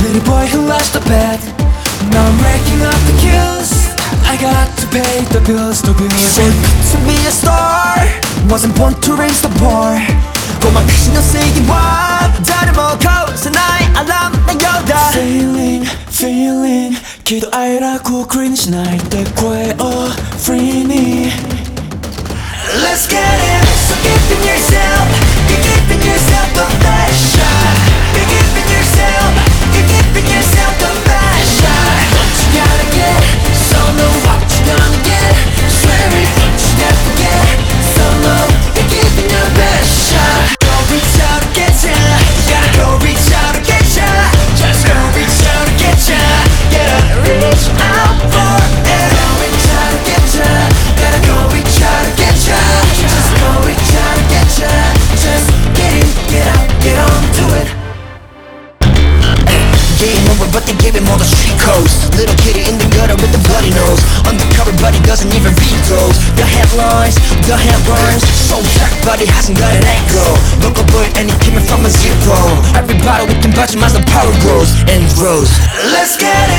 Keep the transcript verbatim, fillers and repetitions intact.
Little boy who lost the bet. Now I'm racking up the kills. I got to pay the bills, the bills. Born to be a star, wasn't born to raise the bar. 고만 신경 쓰기 와 다름없고 사나이 알람 난 여다. Feeling, feeling 기도하라고 green night 때 quail free me. Let's get it. So giving yourself, you're giving yourself the best shot. You're giving yourself, you're giving yourself the best shot. What you gotta get, so know what you gonna get. Swear it, what you never get. So know you're giving your best shot. Go reach out and get ya. You gotta go reach out and get ya. Just go reach out and get ya. Gotta reach out for it. Go reach out and get ya. Gotta go reach out and get ya. Just go reach out and get ya. Just get in, get out, get on to it. Game over, but they gave him all the street codes. Little kitty in the gutter with the bloody nose. Undercover, but he doesn't even read those. The headlines, the headlines. So jacked, but he hasn't got an angle. Local boy, and he came in from a zero. Every battle we can budget, as the power grows and grows. Let's get it.